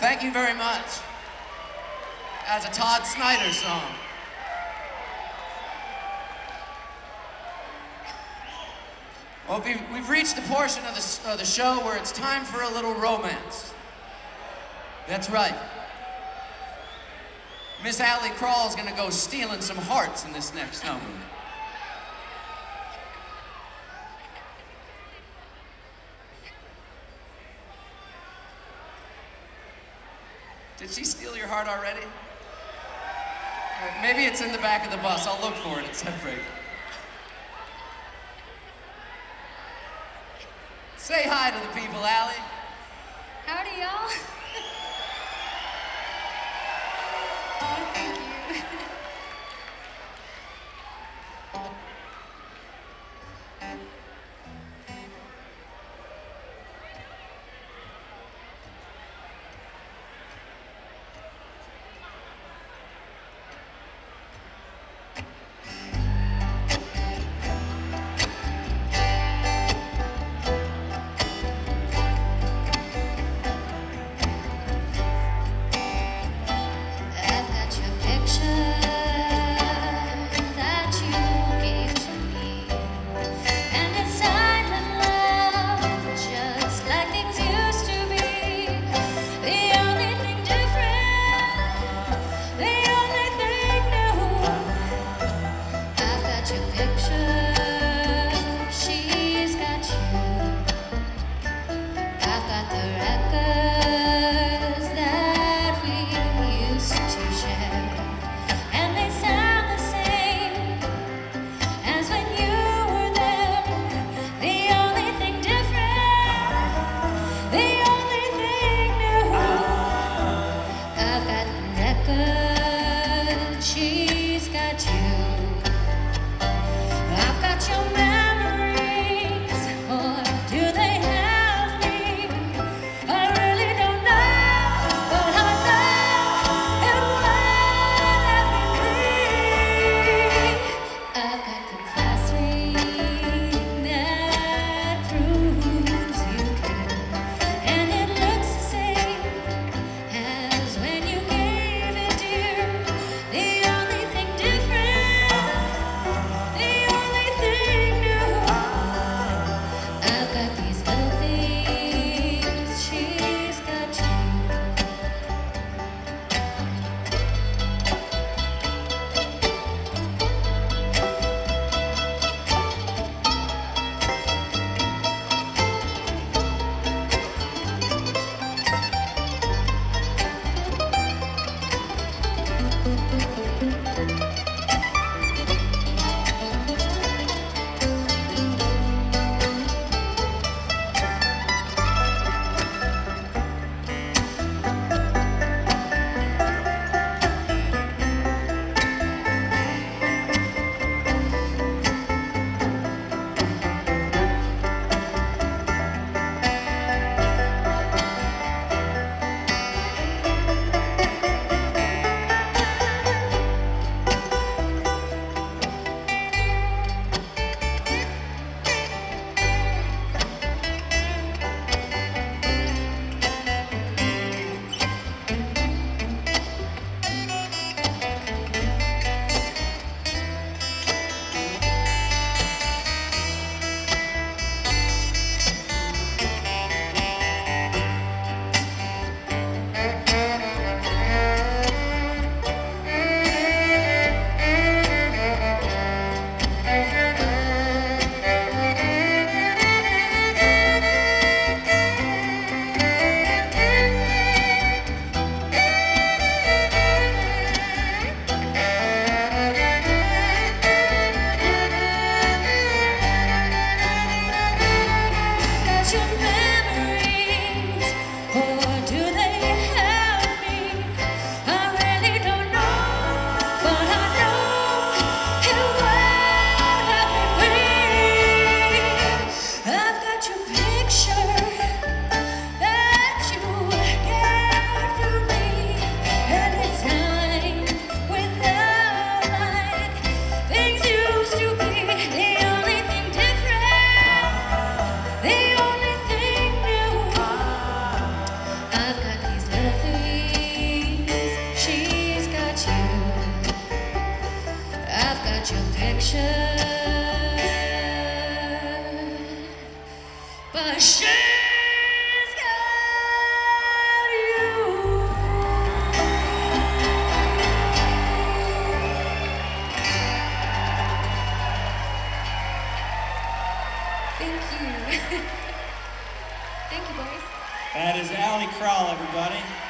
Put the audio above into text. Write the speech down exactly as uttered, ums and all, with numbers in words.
Thank you very much. That's a Todd Snyder song. Well, we've, we've reached the portion of the, of the show where it's time for a little romance. That's right. Miss Allie Crawl's gonna go stealing some hearts in this next number. Did she steal your heart already? Maybe it's in the back of the bus. I'll look for it at set break. Say hi to the people, Allie. Howdy, y'all. Oh, thank you. got your picture, but she's got you. Thank you. Thank you, boys. That is Allie Krall, everybody.